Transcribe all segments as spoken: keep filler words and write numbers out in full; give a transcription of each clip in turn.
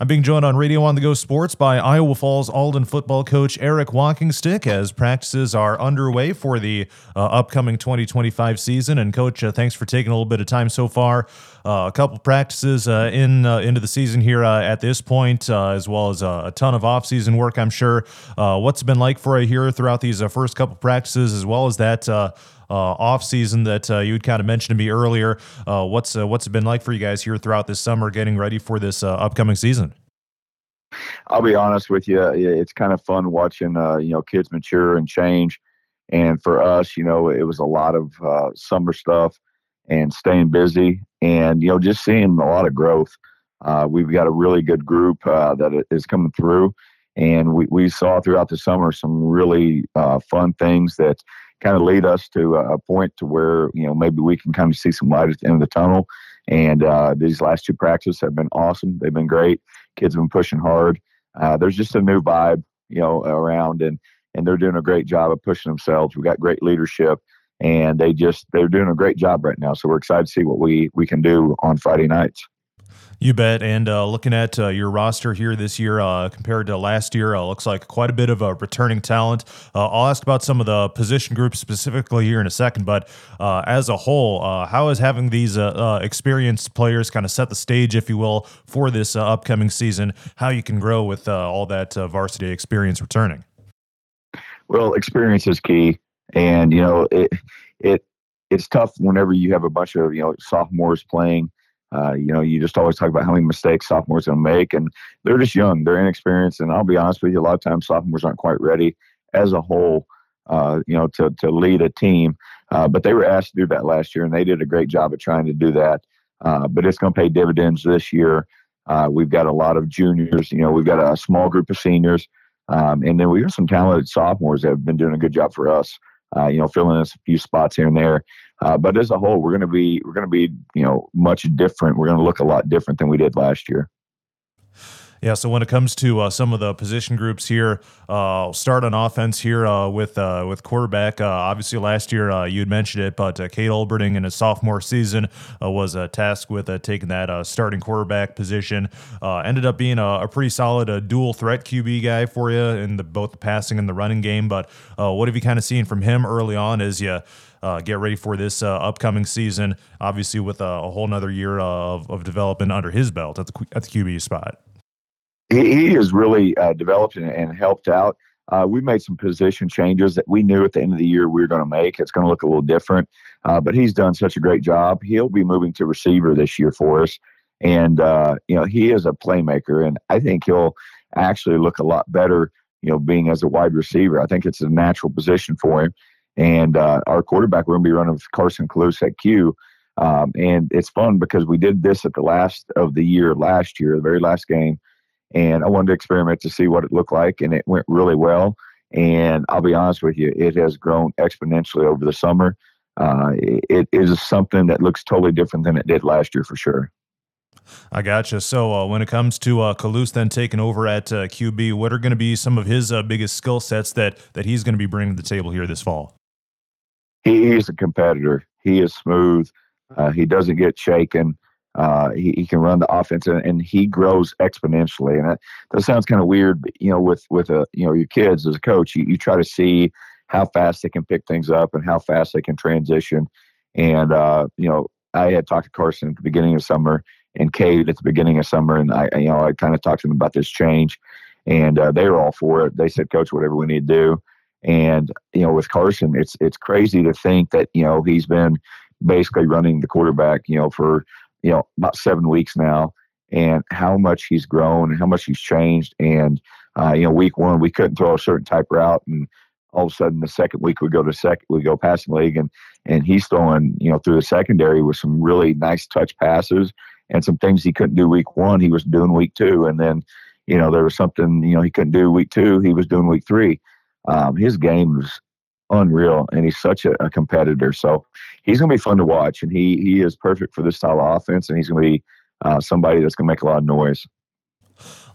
I'm being joined on Radio on the Go Sports by Iowa Falls Alden football coach Eric Walkingstick as practices are underway for the uh, upcoming twenty twenty-five season. And Coach, uh, thanks for taking a little bit of time so far. Uh, a couple practices uh, in uh, into the season here uh, at this point, uh, as well as uh, a ton of off-season work, I'm sure. Uh, what's it been like for you here throughout these uh, first couple practices, as well as that uh, uh, off-season that uh, you had kind of mentioned to me earlier? Uh, what's uh, what's it been like for you guys here throughout this summer, getting ready for this uh, upcoming season? I'll be honest with you, it's kind of fun watching, uh, you know, kids mature and change. And for us, you know, it was a lot of uh, summer stuff and staying busy and, you know, just seeing a lot of growth. Uh, we've got a really good group uh, that is coming through. And we, we saw throughout the summer some really uh, fun things that kind of lead us to a point to where, you know, maybe we can kind of see some light at the end of the tunnel. And uh, these last two practices have been awesome. They've been great. Kids have been pushing hard. Uh, there's just a new vibe, you know, around, and and they're doing a great job of pushing themselves. We've got great leadership, and they just they're doing a great job right now. So we're excited to see what we we can do on Friday nights. You bet. And uh, looking at uh, your roster here this year uh, compared to last year, uh, looks like quite a bit of uh, returning talent. Uh, I'll ask about some of the position groups specifically here in a second, but uh, as a whole, uh, how is having these uh, uh, experienced players kind of set the stage, if you will, for this uh, upcoming season, how you can grow with uh, all that uh, varsity experience returning? Well, experience is key. And, you know, it it it's tough whenever you have a bunch of, you know, sophomores playing. Uh, you know, you just always talk about how many mistakes sophomores going to make, and they're just young, they're inexperienced, and I'll be honest with you, a lot of times sophomores aren't quite ready as a whole, uh, you know, to to lead a team. Uh, but they were asked to do that last year, and they did a great job of trying to do that. Uh, but it's going to pay dividends this year. Uh, we've got a lot of juniors, you know, we've got a small group of seniors, um, and then we have some talented sophomores that have been doing a good job for us. Uh, you know, filling in a few spots here and there. Uh, but as a whole, we're going to be, we're going to be, you know, much different. We're going to look a lot different than we did last year. Yeah, so when it comes to uh, some of the position groups here, uh, I'll start on offense here uh, with uh, with quarterback. Uh, obviously, last year uh, you had mentioned it, but uh, Cade Olberding in his sophomore season uh, was uh, tasked with uh, taking that uh, starting quarterback position. Uh, ended up being a, a pretty solid uh, dual threat Q B guy for you in the, both the passing and the running game. But uh, what have you kind of seen from him early on as you uh, get ready for this uh, upcoming season? Obviously, with a, a whole nother year of, of development under his belt at the at the Q B spot. He, he has really uh, developed and, and helped out. Uh, we made some position changes that we knew at the end of the year we were going to make. It's going to look a little different, uh, but he's done such a great job. He'll be moving to receiver this year for us. And, uh, you know, he is a playmaker, and I think he'll actually look a lot better, you know, being as a wide receiver. I think it's a natural position for him. And uh, our quarterback, we're going to be running with Carson Kalous at Q. Um, and it's fun because we did this at the last of the year last year, the very last game. And I wanted to experiment to see what it looked like, and it went really well. And I'll be honest with you, it has grown exponentially over the summer. Uh, it, it is something that looks totally different than it did last year for sure. I gotcha. So uh, when it comes to uh, Kalous then taking over at uh, Q B, what are going to be some of his uh, biggest skill sets that that he's going to be bringing to the table here this fall? He is a competitor. He is smooth. Uh, he doesn't get shaken. Uh, he, he can run the offense, and, and he grows exponentially. And that, that sounds kind of weird, but, you know, with, with a, you know, your kids as a coach, you, you try to see how fast they can pick things up and how fast they can transition. And, uh, you know, I had talked to Carson at the beginning of summer and Cade at the beginning of summer. And I, you know, I kind of talked to them about this change, and uh, they were all for it. They said, Coach, whatever we need to do. And, you know, with Carson, it's, it's crazy to think that, you know, he's been basically running the quarterback, you know, for, you know, about seven weeks now, and how much he's grown and how much he's changed. And, uh, you know, week one, we couldn't throw a certain type route. And all of a sudden the second week we go to second, we go passing league, and, and he's throwing, you know, through the secondary with some really nice touch passes and some things he couldn't do week one, he was doing week two. And then, you know, there was something, you know, he couldn't do week two, he was doing week three. Um, his game was unreal, and he's such a, a competitor. So he's going to be fun to watch, and he he is perfect for this style of offense, and he's going to be uh, somebody that's going to make a lot of noise.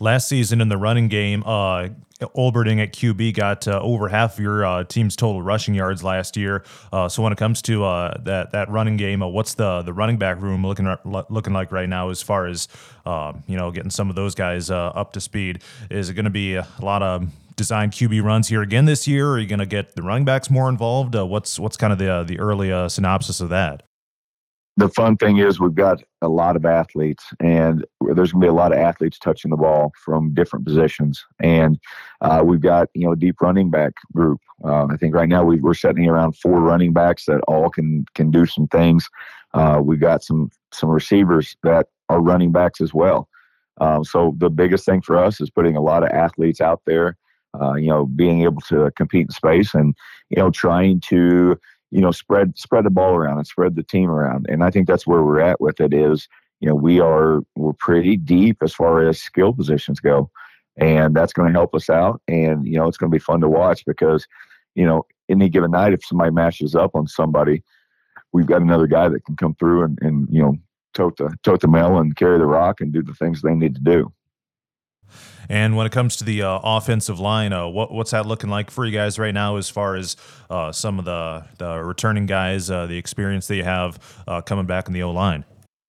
last season in the running game, uh, Olberding at Q B got uh, over half of your uh, team's total rushing yards last year. Uh, so when it comes to uh, that that running game, uh, what's the the running back room looking looking like right now as far as uh, you know getting some of those guys uh, up to speed? Is it going to be a lot of designed Q B runs here again this year? Or are you going to get the running backs more involved? Uh, what's what's kind of the uh, the early uh, synopsis of that? The fun thing is we've got a lot of athletes, and there's going to be a lot of athletes touching the ball from different positions. And uh, we've got, you know, a deep running back group. Uh, I think right now we, we're setting around four running backs that all can can do some things. Uh, we've got some some receivers that are running backs as well. Um, so the biggest thing for us is putting a lot of athletes out there, uh, you know, being able to compete in space and, you know, trying to you know, spread spread the ball around and spread the team around. And I think that's where we're at with it is, you know, we are we're pretty deep as far as skill positions go. And that's going to help us out. And, you know, it's going to be fun to watch because, you know, any given night, if somebody mashes up on somebody, we've got another guy that can come through and, and you know, tote the tote the mail and carry the rock and do the things they need to do. And when it comes to the uh, offensive line, uh, what, what's that looking like for you guys right now as far as uh, some of the, the returning guys, uh, the experience that you have uh, coming back in the O-line?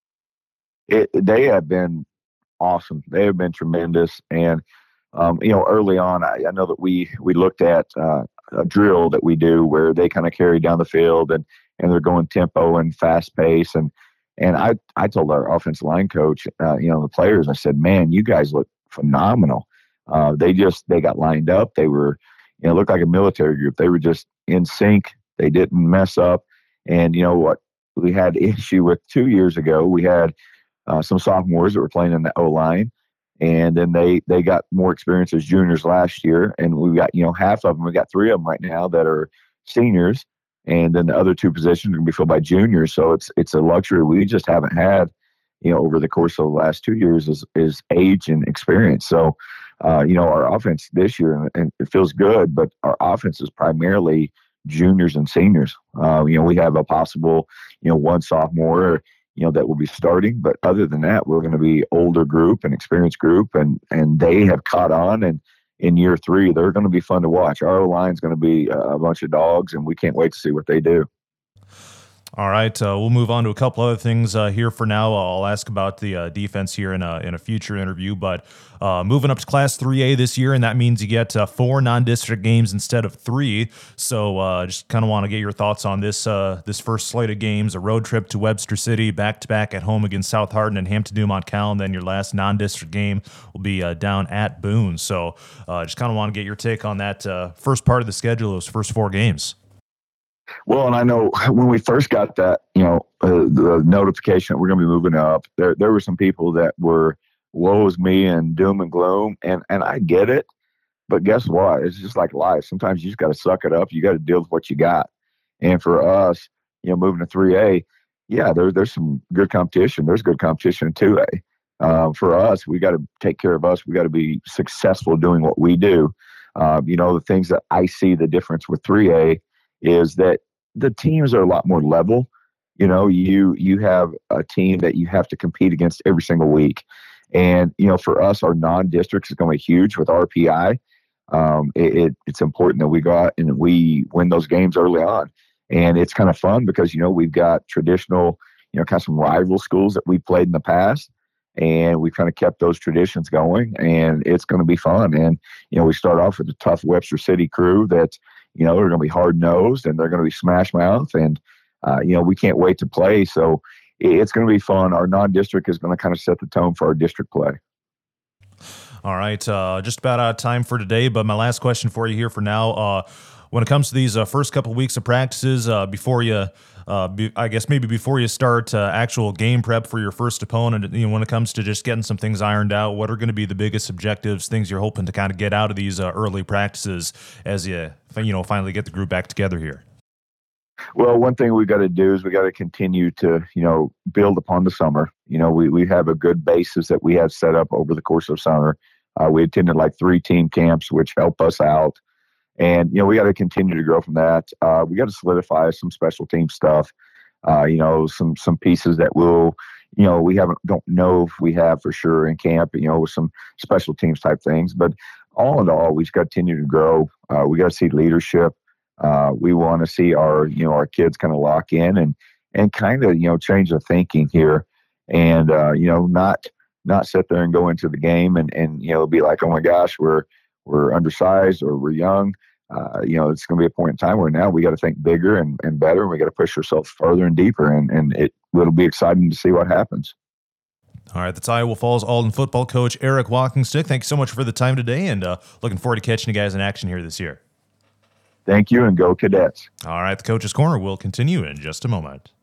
It, they have been awesome. They have been tremendous. And, um, you know, early on, I, I know that we we looked at uh, a drill that we do where they kind of carry down the field and, and they're going tempo and fast pace. And, and I, I told our offensive line coach, uh, you know, the players, I said, man, you guys look phenomenal. Uh, they just they got lined up. They were, you know, looked like a military group. They were just in sync. They didn't mess up. And you know what we had issue with two years ago? We had uh, some sophomores that were playing in the O line, and then they they got more experience as juniors last year. And we got you know half of them. We got three of them right now that are seniors, and then the other two positions are going to be filled by juniors. So it's it's a luxury we just haven't had, you know, over the course of the last two years is, is age and experience. So, uh, you know, our offense this year, and it feels good, but our offense is primarily juniors and seniors. Uh, you know, we have a possible, you know, one sophomore, you know, that will be starting. But other than that, we're going to be older group and experienced group, and, and they have caught on. And in year three, they're going to be fun to watch. Our line is going to be a bunch of dogs, and we can't wait to see what they do. All right, uh, we'll move on to a couple other things uh, here for now. I'll ask about the uh, defense here in a in a future interview. But uh, moving up to Class three A this year, and that means you get uh, four non-district games instead of three. So uh, just kind of want to get your thoughts on this uh, this first slate of games: a road trip to Webster City, back to back at home against South Hardin and Hampton Dumont Cal, and then your last non-district game will be uh, down at Boone. So uh, just kind of want to get your take on that uh, first part of the schedule, those first four games. Well, and I know when we first got that, you know, uh, the notification that we're going to be moving up, there there were some people that were woe is me and doom and gloom, and and I get it, but guess what? It's just like life. Sometimes you just got to suck it up. You got to deal with what you got. And for us, you know, moving to three A, yeah, there, there's some good competition. There's good competition in two A. Uh, for us, we got to take care of us. We got to be successful doing what we do. Uh, you know, the things that I see the difference with three A is that the teams are a lot more level. You know, you you have a team that you have to compete against every single week. And, you know, for us, our non-districts is going to be huge with R P I. Um, it, it, it's important that we go out and we win those games early on. And it's kind of fun because, you know, we've got traditional, you know, kind of some rival schools that we played in the past. And we've kind of kept those traditions going. And it's going to be fun. And, you know, we start off with a tough Webster City crew that, you know, they're going to be hard-nosed and they're going to be smash-mouth. And, uh, you know, we can't wait to play. So it's going to be fun. Our non-district is going to kind of set the tone for our district play. All right. Uh, just about out of time for today, but my last question for you here for now. Uh, when it comes to these uh, first couple of weeks of practices, uh, before you, uh, be, I guess maybe before you start uh, actual game prep for your first opponent, you know, when it comes to just getting some things ironed out, what are going to be the biggest objectives, things you're hoping to kind of get out of these uh, early practices as you, you know, finally get the group back together here? Well, one thing we got to do is we got to continue to, you know, build upon the summer. You know, we, we have a good basis that we have set up over the course of summer. Uh, we attended like three team camps, which help us out. And, you know, we got to continue to grow from that. Uh, we got to solidify some special team stuff, uh, you know, some some pieces that will, you know, we haven't don't know if we have for sure in camp, you know, with some special teams type things. But all in all, we've got to continue to grow. Uh, we got to see leadership. Uh, we want to see our, you know, our kids kind of lock in and and kind of, you know, change the thinking here, and uh, you know, not not sit there and go into the game and and you know be like, oh my gosh, we're we're undersized or we're young. Uh, you know, it's going to be a point in time where now we got to think bigger and, and better. And we got to push ourselves further and deeper, and and it it'll be exciting to see what happens. All right, that's Iowa Falls Alden football coach Eric Walkingstick. Thank you so much for the time today, and uh, looking forward to catching you guys in action here this year. Thank you, and go Cadets. All right, the Coach's Corner will continue in just a moment.